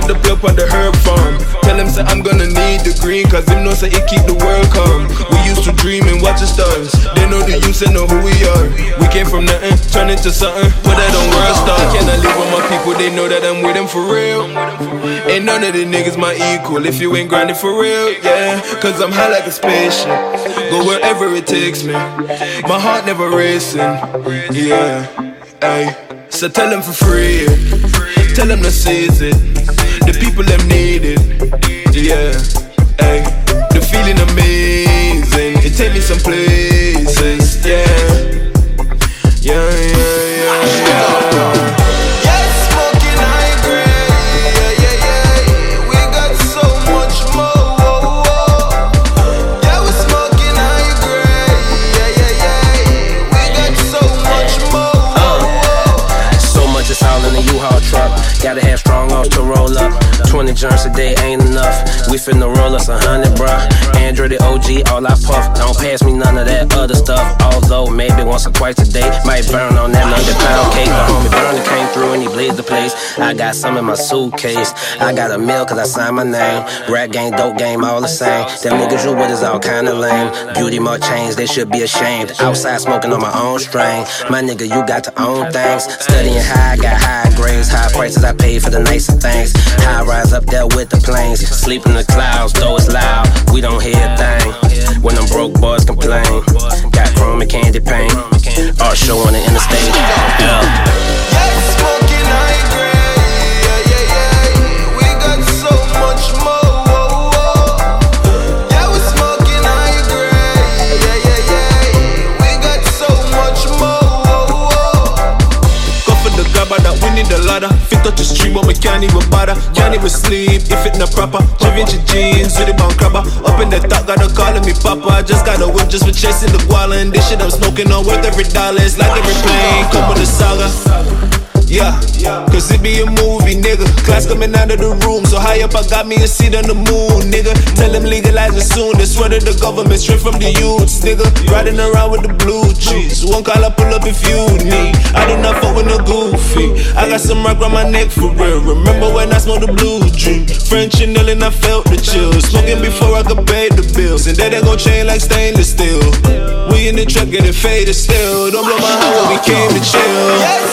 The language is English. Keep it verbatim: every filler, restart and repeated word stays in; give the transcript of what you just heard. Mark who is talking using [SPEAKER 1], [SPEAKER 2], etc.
[SPEAKER 1] the plug on the herb farm. Tell him say I'm gonna need the green, cause him know say it keep the world calm. We used to dream and watch the stars. They know the use and know who we are. We came from nothing, turn into something. Put that on world star. Can I live with my people? They know that I'm with them for real. Ain't none of the niggas my equal if you ain't grinding for real, yeah. Cause I'm high like a spaceship, go wherever it takes me. My heart never racing, yeah. Ay. So tell them for free, tell them to seize it. The people them need it, yeah. Ay. The feeling amazing, it take me some places, yeah. Yeah, yeah, yeah, yeah.
[SPEAKER 2] Gotta have strong arms to roll up. Twenty joints a day ain't enough. We finna roll us a hundred, bruh. Android the O G, all I puff. Don't pass me none of that other stuff. Although maybe once or twice a day might burn on that hundred pound cake. But homie Burner came through and he blazed the place. I got some in my suitcase. I got a meal cause I signed my name. Rap game, dope game, all the same. Them niggas you with is all kinda lame. Beauty more chains, they should be ashamed. Outside smoking on my own strain. My nigga, you got to own things. Studying high, got high grades. High prices I pay for the nicer things. High rise up there with the planes. Sleep in the clouds, though it's loud. We don't hear a thing. When them broke boys complain. Got chrome and candy paint. Art show on the interstate. Yeah.
[SPEAKER 1] Smoking high grade. Yeah, yeah, yeah. We got so much more. Yeah, we smoking high grade. Yeah, yeah, yeah. We got so much more. Go for the grabber that we need a ladder. Fit up the street but we can't even bother. Can't even sleep if it not proper. Vinci jeans with the bone crabber. Up in the top, gotta calling me papa. I just got a whip just for chasing the guala. And this shit I'm smoking on worth every dollar. It's like every plane, come with a saga. Yeah, cause it be a movie, nigga. Class coming out of the room, so high up I got me a seat on the moon, nigga. Tell them legalize it soon, they swear to the government, straight from the youths, nigga. Riding around with the blue cheese, one call I pull up if you need. I do not fuck with no goofy, I got some rock around my neck for real. Remember when I smoked the blue dream? French and Nil and I felt the chills. Smoking before I could pay the bills, and that ain't gon' change like stainless steel. We in the truck getting faded still. Don't blow my heart when we came to chill.